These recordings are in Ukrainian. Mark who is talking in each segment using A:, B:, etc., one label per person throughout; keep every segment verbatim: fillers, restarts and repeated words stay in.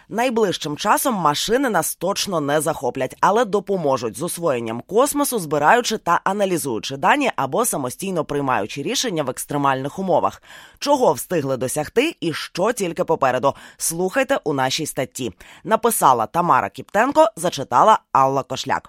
A: Найближчим часом машини нас точно не захоплять, але допоможуть з освоєнням космосу, збираючи та аналізуючи дані або самостійно приймаючи рішення в екстремальних умовах. Чого встигли досягти і що тільки попереду? Слухайте у нашій статті. Написала Тамара Кіптенко, зачитала Алла Кошляк.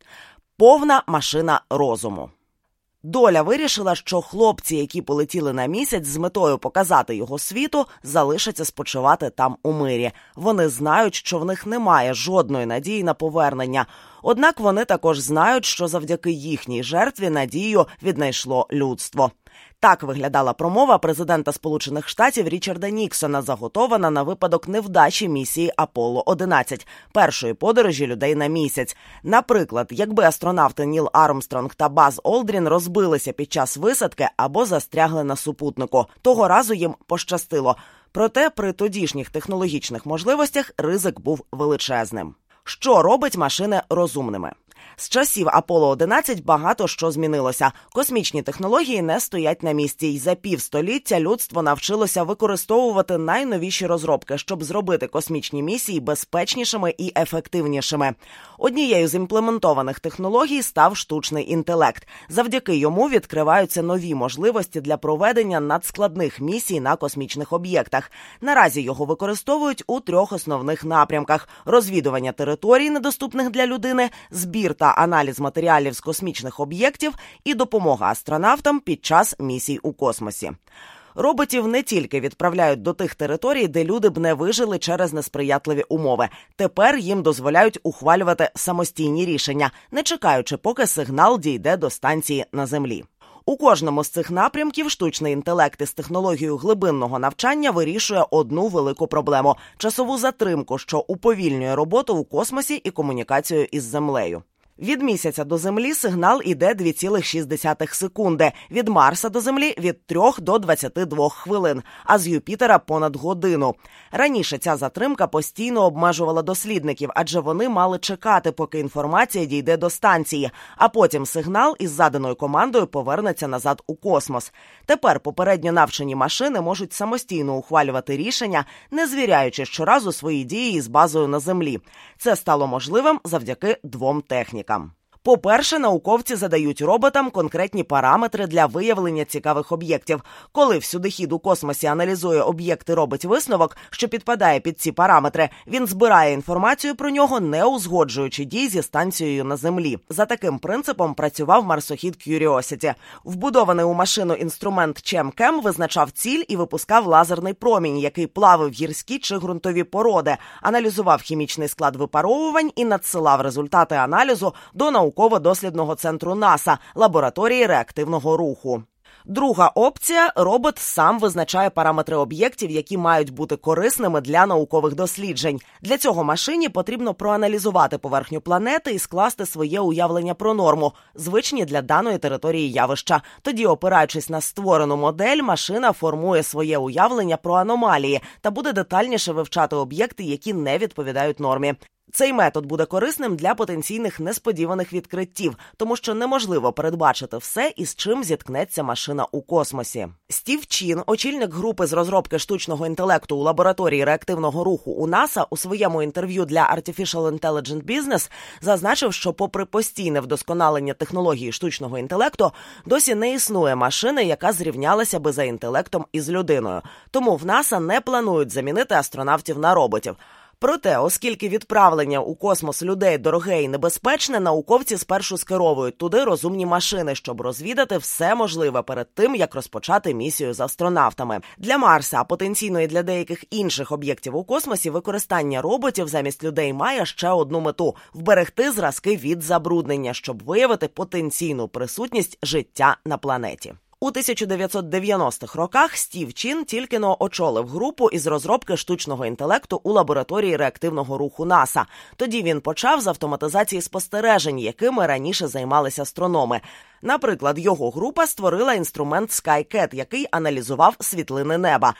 A: Повна машина розуму. Доля вирішила, що хлопці, які полетіли на місяць з метою показати його світу, залишаться спочивати там у мирі. Вони знають, що в них немає жодної надії на повернення. Однак вони також знають, що завдяки їхній жертві надію віднайшло людство. Так виглядала промова президента Сполучених Штатів Річарда Ніксона, заготована на випадок невдачі місії Аполло одинадцять, першої подорожі людей на місяць. Наприклад, якби астронавти Ніл Армстронг та Баз Олдрін розбилися під час висадки або застрягли на супутнику. Того разу їм пощастило. Проте при тодішніх технологічних можливостях ризик був величезним. Що робить машини розумними? З часів Аполло одинадцять багато що змінилося. Космічні технології не стоять на місці, і за півстоліття людство навчилося використовувати найновіші розробки, щоб зробити космічні місії безпечнішими і ефективнішими. Однією з імплементованих технологій став штучний інтелект. Завдяки йому відкриваються нові можливості для проведення надскладних місій на космічних об'єктах. Наразі його використовують у трьох основних напрямках – розвідування територій, недоступних для людини, збір та аналіз матеріалів з космічних об'єктів і допомога астронавтам під час місій у космосі. Роботів не тільки відправляють до тих територій, де люди б не вижили через несприятливі умови. Тепер їм дозволяють ухвалювати самостійні рішення, не чекаючи, поки сигнал дійде до станції на Землі. У кожному з цих напрямків штучний інтелект із технологією глибинного навчання вирішує одну велику проблему – часову затримку, що уповільнює роботу у космосі і комунікацію із Землею. Від місяця до Землі сигнал іде дві цілих шість десятих секунди, від Марса до Землі – від трьох до двадцяти двох хвилин, а з Юпітера – понад годину. Раніше ця затримка постійно обмежувала дослідників, адже вони мали чекати, поки інформація дійде до станції, а потім сигнал із заданою командою повернеться назад у космос. Тепер попередньо навчені машини можуть самостійно ухвалювати рішення, не звіряючи щоразу свої дії із базою на Землі. Це стало можливим завдяки двом технікам. По-перше, науковці задають роботам конкретні параметри для виявлення цікавих об'єктів. Коли всюдихід у космосі аналізує об'єкт і робить висновок, що підпадає під ці параметри, він збирає інформацію про нього, не узгоджуючи дій зі станцією на Землі. За таким принципом працював марсохід Curiosity. Вбудований у машину інструмент ChemCam визначав ціль і випускав лазерний промінь, який плавив гірські чи ґрунтові породи, аналізував хімічний склад випаровувань і надсилав результати аналізу до наукових науково-дослідного центру НАСА – лабораторії реактивного руху. Друга опція – робот сам визначає параметри об'єктів, які мають бути корисними для наукових досліджень. Для цього машині потрібно проаналізувати поверхню планети і скласти своє уявлення про норму, звичні для даної території явища. Тоді, опираючись на створену модель, машина формує своє уявлення про аномалії та буде детальніше вивчати об'єкти, які не відповідають нормі. Цей метод буде корисним для потенційних несподіваних відкриттів, тому що неможливо передбачити все, із чим зіткнеться машина у космосі. Стів Чін, очільник групи з розробки штучного інтелекту у лабораторії реактивного руху у НАСА, у своєму інтерв'ю для Artificial Intelligent Business зазначив, що попри постійне вдосконалення технології штучного інтелекту, досі не існує машини, яка зрівнялася би за інтелектом із людиною. Тому в НАСА не планують замінити астронавтів на роботів. Проте, оскільки відправлення у космос людей дороге і небезпечне, науковці спершу скеровують туди розумні машини, щоб розвідати все можливе перед тим, як розпочати місію з астронавтами. Для Марса, а потенційно і для деяких інших об'єктів у космосі, використання роботів замість людей має ще одну мету – вберегти зразки від забруднення, щоб виявити потенційну присутність життя на планеті. У тисяча дев'ятсот дев'яностих роках Стів Чін тільки-но очолив групу із розробки штучного інтелекту у лабораторії реактивного руху НАСА. Тоді він почав з автоматизації спостережень, якими раніше займалися астрономи. Наприклад, його група створила інструмент SkyCat, який аналізував світлини неба.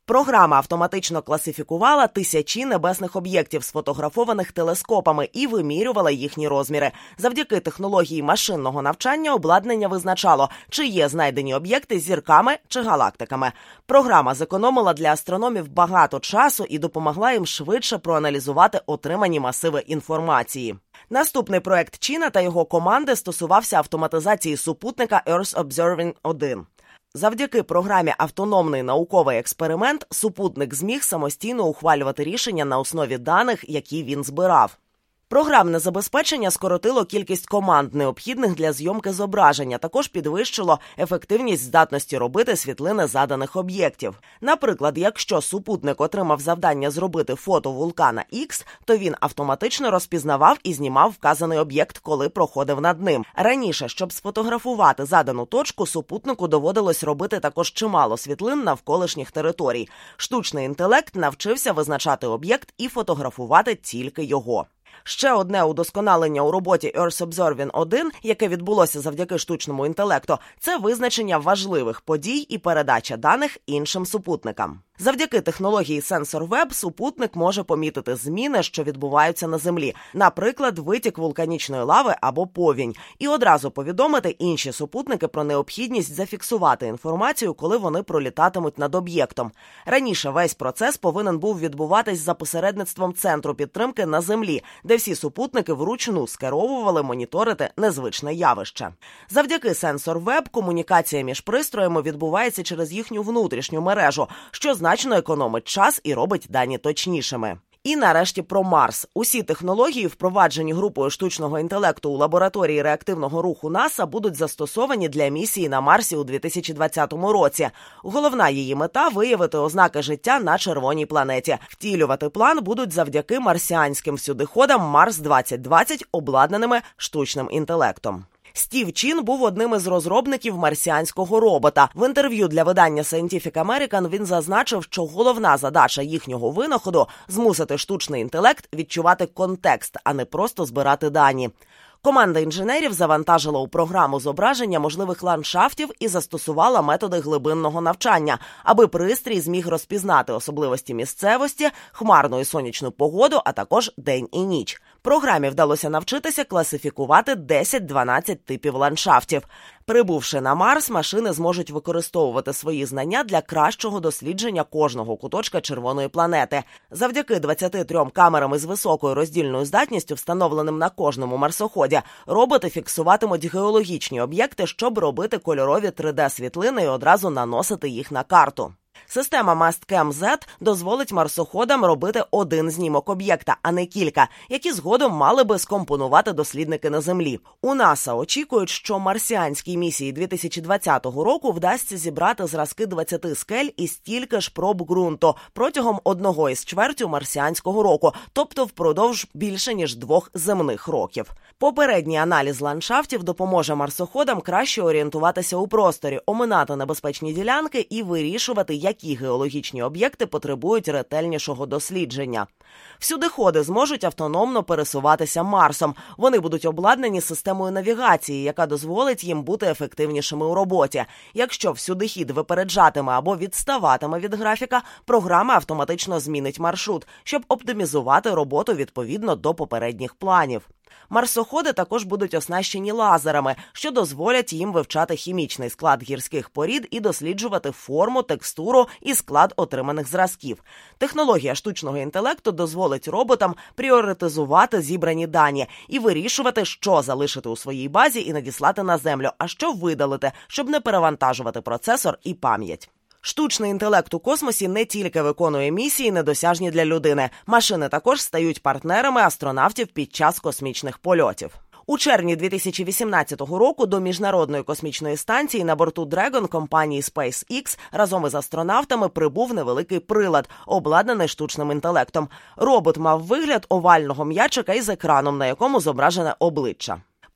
A: Програма автоматично класифікувала тисячі небесних об'єктів, сфотографованих телескопами, і вимірювала їхні розміри. Завдяки технології машинного навчання обладнання визначало, чи є знайдені об'єкти зірками чи галактиками. Програма зекономила для астрономів багато часу і допомогла їм швидше проаналізувати отримані масиви інформації. Наступний проект Чіна та його команди стосувався автоматизації супутника Earth Observing один. Завдяки програмі «Автономний науковий експеримент» супутник зміг самостійно ухвалювати рішення на основі даних, які він збирав. Програмне забезпечення скоротило кількість команд, необхідних для зйомки зображення, також підвищило ефективність здатності робити світлини заданих об'єктів. Наприклад, якщо супутник отримав завдання зробити фото вулкана Х, то він автоматично розпізнавав і знімав вказаний об'єкт, коли проходив над ним. Раніше, щоб сфотографувати задану точку, супутнику доводилось робити також чимало світлин навколишніх територій. Штучний інтелект навчився визначати об'єкт і фотографувати тільки його. Ще одне удосконалення у роботі Earth Observing один, яке відбулося завдяки штучному інтелекту, це визначення важливих подій і передача даних іншим супутникам. Завдяки технології Sensor Web супутник може помітити зміни, що відбуваються на Землі, наприклад, витік вулканічної лави або повінь, і одразу повідомити інші супутники про необхідність зафіксувати інформацію, коли вони пролітатимуть над об'єктом. Раніше весь процес повинен був відбуватись за посередництвом Центру підтримки на Землі, де всі супутники вручну скеровували моніторити незвичне явище. Завдяки Sensor Web комунікація між пристроями відбувається через їхню внутрішню мережу, що значно економить час і робить дані точнішими. І нарешті про Марс. Усі технології, впроваджені групою штучного інтелекту у лабораторії реактивного руху НАСА, будуть застосовані для місії на Марсі у дві тисячі двадцятому році. Головна її мета – виявити ознаки життя на червоній планеті. Втілювати план будуть завдяки марсіанським всюдиходам Марс двадцять двадцять, обладнаними штучним інтелектом. Стів Чін був одним із розробників марсіанського робота. В інтерв'ю для видання Scientific American він зазначив, що головна задача їхнього винаходу – змусити штучний інтелект відчувати контекст, а не просто збирати дані. Команда інженерів завантажила у програму зображення можливих ландшафтів і застосувала методи глибинного навчання, аби пристрій зміг розпізнати особливості місцевості, хмарну і сонячну погоду, а також день і ніч. Програмі вдалося навчитися класифікувати десять-дванадцять типів ландшафтів. Прибувши на Марс, машини зможуть використовувати свої знання для кращого дослідження кожного куточка червоної планети. Завдяки двадцяти трьом камерам із високою роздільною здатністю, встановленим на кожному марсоході, роботи фіксуватимуть геологічні об'єкти, щоб робити кольорові три де-світлини і одразу наносити їх на карту. Система Mastcam-Z дозволить марсоходам робити один знімок об'єкта, а не кілька, які згодом мали би скомпонувати дослідники на Землі. У НАСА очікують, що марсіанській місії дві тисячі двадцятого року вдасться зібрати зразки двадцяти скель і стільки ж проб ґрунту протягом одного із чвертю марсіанського року, тобто впродовж більше ніж двох земних років. Попередній аналіз ландшафтів допоможе марсоходам краще орієнтуватися у просторі, оминати небезпечні ділянки і вирішувати, які геологічні об'єкти потребують ретельнішого дослідження. Всюдиходи зможуть автономно пересуватися Марсом. Вони будуть обладнані системою навігації, яка дозволить їм бути ефективнішими у роботі. Якщо всюдихід випереджатиме або відставатиме від графіка, програма автоматично змінить маршрут, щоб оптимізувати роботу відповідно до попередніх планів. Марсоходи також будуть оснащені лазерами, що дозволять їм вивчати хімічний склад гірських порід і досліджувати форму, текстуру і склад отриманих зразків. Технологія штучного інтелекту дозволить роботам пріоритизувати зібрані дані і вирішувати, що залишити у своїй базі і надіслати на Землю, а що видалити, щоб не перевантажувати процесор і пам'ять. Штучний інтелект у космосі не тільки виконує місії, недосяжні для людини. Машини також стають партнерами астронавтів під час космічних польотів. У червні дві тисячі вісімнадцятого року до Міжнародної космічної станції на борту Dragon компанії SpaceX разом із астронавтами прибув невеликий прилад, обладнаний штучним інтелектом. Робот мав вигляд овального м'ячика із екраном, на якому зображене обличчя.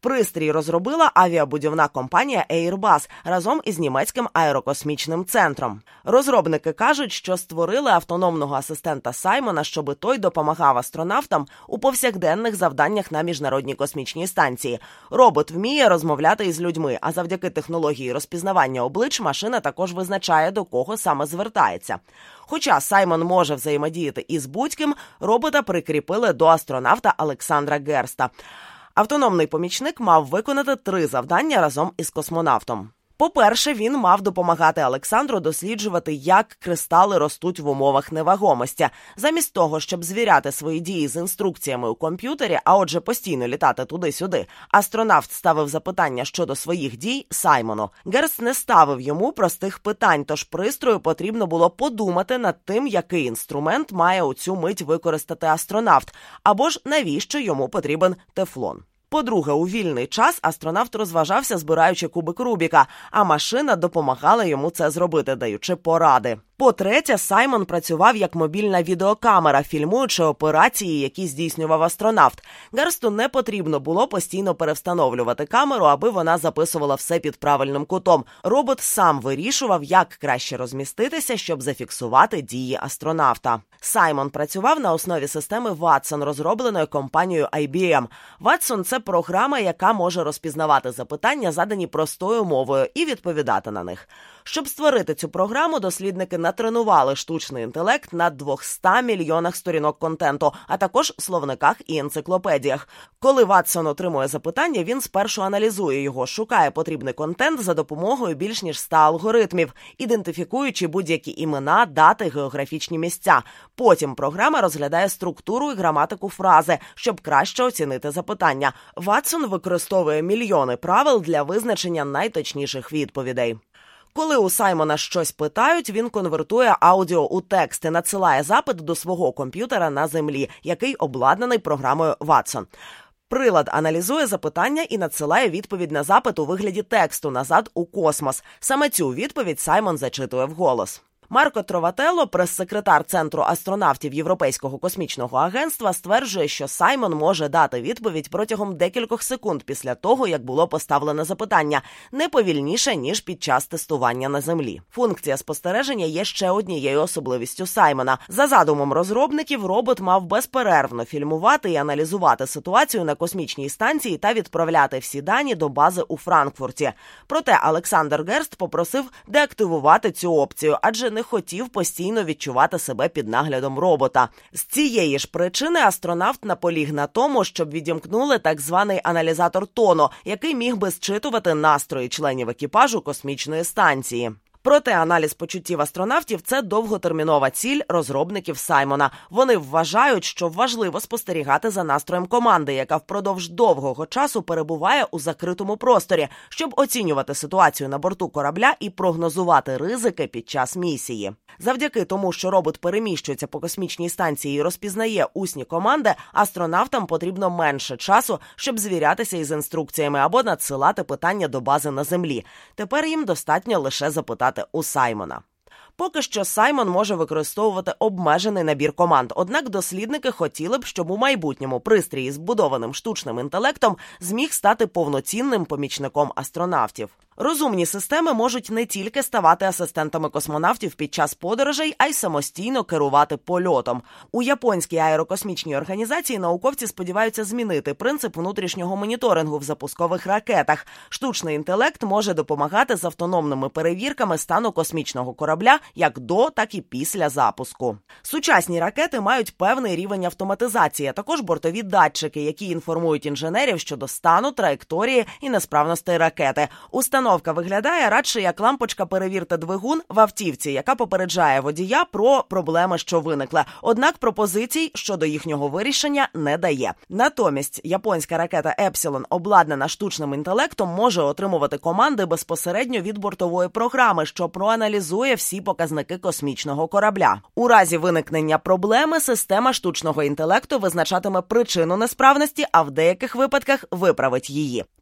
A: Пристрій розробила авіабудівна компанія Airbus разом із німецьким аерокосмічним центром. Розробники кажуть, що створили автономного асистента Саймона, щоби той допомагав астронавтам у повсякденних завданнях на Міжнародній космічній станції. Робот вміє розмовляти із людьми, а завдяки технології розпізнавання облич машина також визначає, до кого саме звертається. Хоча Саймон може взаємодіяти із будь-ким, робота прикріпили до астронавта Олександра Герста. Автономний помічник мав виконати три завдання разом із космонавтом. По-перше, він мав допомагати Олександру досліджувати, як кристали ростуть в умовах невагомості. Замість того, щоб звіряти свої дії з інструкціями у комп'ютері, а отже постійно літати туди-сюди, астронавт ставив запитання щодо своїх дій Саймону. Герст не ставив йому простих питань, тож пристрою потрібно було подумати над тим, який інструмент має у цю мить використати астронавт, або ж навіщо йому потрібен тефлон. По-друге, у вільний час астронавт розважався, збираючи кубик Рубіка, а машина допомагала йому це зробити, даючи поради. По-третє, Саймон працював як мобільна відеокамера, фільмуючи операції, які здійснював астронавт. Герсту не потрібно було постійно перевстановлювати камеру, аби вона записувала все під правильним кутом. Робот сам вирішував, як краще розміститися, щоб зафіксувати дії астронавта. Саймон працював на основі системи Watson, розробленої компанією ай бі ем. Watson – це програма, яка може розпізнавати запитання, задані простою мовою, і відповідати на них. Щоб створити цю програму, дослідники натренували штучний інтелект на двохстах мільйонах сторінок контенту, а також словниках і енциклопедіях. Коли Ватсон отримує запитання, він спершу аналізує його, шукає потрібний контент за допомогою більш ніж ста алгоритмів, ідентифікуючи будь-які імена, дати, географічні місця. Потім програма розглядає структуру і граматику фрази, щоб краще оцінити запитання. Ватсон використовує мільйони правил для визначення найточніших відповідей. Коли у Саймона щось питають, він конвертує аудіо у текст і надсилає запит до свого комп'ютера на землі, який обладнаний програмою Watson. Прилад аналізує запитання і надсилає відповідь на запит у вигляді тексту назад у космос. Саме цю відповідь Саймон зачитує вголос. Марко Трователло, прес-секретар Центру астронавтів Європейського космічного агентства, стверджує, що Саймон може дати відповідь протягом декількох секунд після того, як було поставлене запитання, не повільніше, ніж під час тестування на Землі. Функція спостереження є ще однією особливістю Саймона. За задумом розробників, робот мав безперервно фільмувати і аналізувати ситуацію на космічній станції та відправляти всі дані до бази у Франкфурті. Проте Олександр Герст попросив деактивувати цю опцію, адже не хотів постійно відчувати себе під наглядом робота. З цієї ж причини астронавт наполіг на тому, щоб відімкнули так званий аналізатор тону, який міг би зчитувати настрої членів екіпажу космічної станції. Проте аналіз почуттів астронавтів – це довготермінова ціль розробників Саймона. Вони вважають, що важливо спостерігати за настроєм команди, яка впродовж довгого часу перебуває у закритому просторі, щоб оцінювати ситуацію на борту корабля і прогнозувати ризики під час місії. Завдяки тому, що робот переміщується по космічній станції і розпізнає усні команди, астронавтам потрібно менше часу, щоб звірятися із інструкціями або надсилати питання до бази на Землі. Тепер їм достатньо лише запитати у Саймона. Поки що Саймон може використовувати обмежений набір команд, однак дослідники хотіли б, щоб у майбутньому пристрій із вбудованим штучним інтелектом зміг стати повноцінним помічником астронавтів. Розумні системи можуть не тільки ставати асистентами космонавтів під час подорожей, а й самостійно керувати польотом. У японській аерокосмічній організації науковці сподіваються змінити принцип внутрішнього моніторингу в запускових ракетах. Штучний інтелект може допомагати з автономними перевірками стану космічного корабля як до, так і після запуску. Сучасні ракети мають певний рівень автоматизації, а також бортові датчики, які інформують інженерів щодо стану, траєкторії і несправностей ракети. Установка виглядає радше як лампочка «Перевірте двигун» в автівці, яка попереджає водія про проблеми, що виникли. Однак пропозицій щодо їхнього вирішення не дає. Натомість японська ракета «Епсилон», обладнана штучним інтелектом, може отримувати команди безпосередньо від бортової програми, що проаналізує всі показники космічного корабля. У разі виникнення проблеми система штучного інтелекту визначатиме причину несправності, а в деяких випадках виправить її.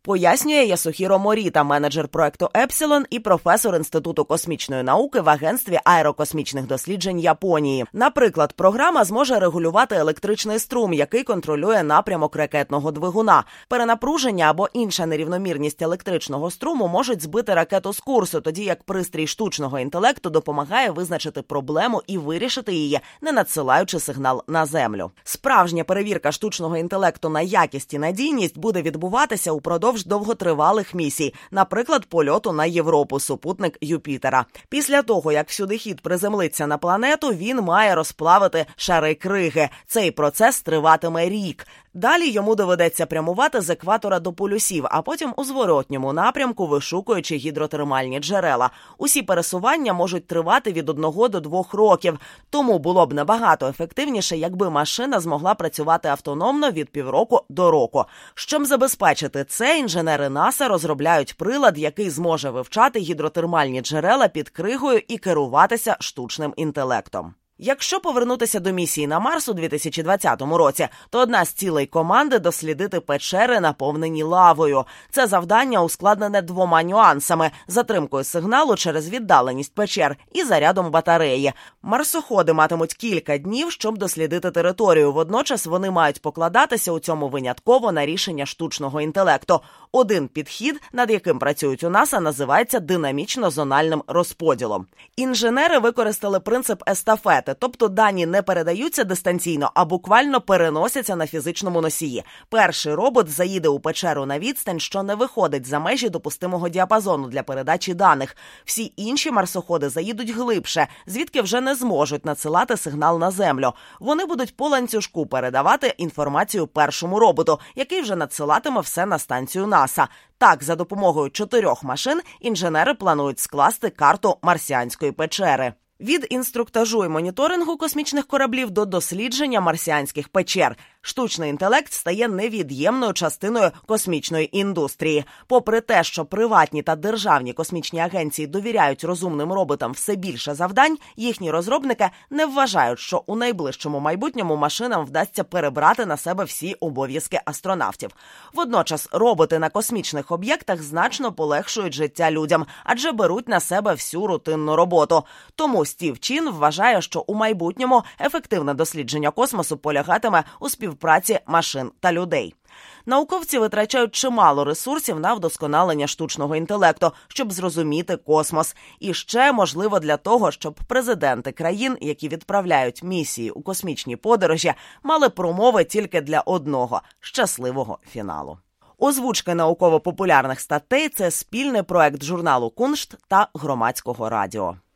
A: Пояснює Ясухіро Моріта, менеджер проекту «Епсилон» і професор Інституту космічної науки в Агентстві аерокосмічних досліджень Японії. Наприклад, програма зможе регулювати електричний струм, який контролює напрямок ракетного двигуна. Перенапруження або інша нерівномірність електричного струму можуть збити ракету з курсу, тоді як пристрій штучного інтелекту допомагає визначити проблему і вирішити її, не надсилаючи сигнал на Землю. Справжня перевірка штучного інтелекту на якість і надійність буде відбуватися упродовж довготривалих місій, наприклад, польоту на Європу, супутник Юпітера. Після того, як всюдихід приземлиться на планету, він має розплавити шари криги. Цей процес триватиме рік. Далі йому доведеться прямувати з екватора до полюсів, а потім у зворотньому напрямку, вишукуючи гідротермальні джерела. Усі пересування можуть тривати від одного до двох років. Тому було б набагато ефективніше, якби машина змогла працювати автономно від півроку до року. Щоб забезпечити це, інженери НАСА розробляють прилад, який зможе вивчати гідротермальні джерела під кригою і керуватися штучним інтелектом. Якщо повернутися до місії на Марс у дві тисячі двадцятому році, то одна з цілей команди – дослідити печери, наповнені лавою. Це завдання ускладнене двома нюансами – затримкою сигналу через віддаленість печер і зарядом батареї. Марсоходи матимуть кілька днів, щоб дослідити територію. Водночас вони мають покладатися у цьому винятково на рішення штучного інтелекту. Один підхід, над яким працюють у НАСА, називається динамічно-зональним розподілом. Інженери використали принцип естафети, тобто дані не передаються дистанційно, а буквально переносяться на фізичному носії. Перший робот заїде у печеру на відстань, що не виходить за межі допустимого діапазону для передачі даних. Всі інші марсоходи заїдуть глибше, звідки вже не зможуть надсилати сигнал на Землю. Вони будуть по ланцюжку передавати інформацію першому роботу, який вже надсилатиме все на станцію НАСА. Так, за допомогою чотирьох машин інженери планують скласти карту марсіанської печери. Від інструктажу і моніторингу космічних кораблів до дослідження марсіанських печер. Штучний інтелект стає невід'ємною частиною космічної індустрії. Попри те, що приватні та державні космічні агенції довіряють розумним роботам все більше завдань, їхні розробники не вважають, що у найближчому майбутньому машинам вдасться перебрати на себе всі обов'язки астронавтів. Водночас роботи на космічних об'єктах значно полегшують життя людям, адже беруть на себе всю рутинну роботу. Тому Стів Чін вважає, що у майбутньому ефективне дослідження космосу полягатиме у співпраці машин та людей. Науковці витрачають чимало ресурсів на вдосконалення штучного інтелекту, щоб зрозуміти космос. І ще, можливо, для того, щоб президенти країн, які відправляють місії у космічні подорожі, мали промови тільки для одного – щасливого фіналу. Озвучки науково-популярних статей – це спільний проект журналу «Куншт» та Громадського радіо.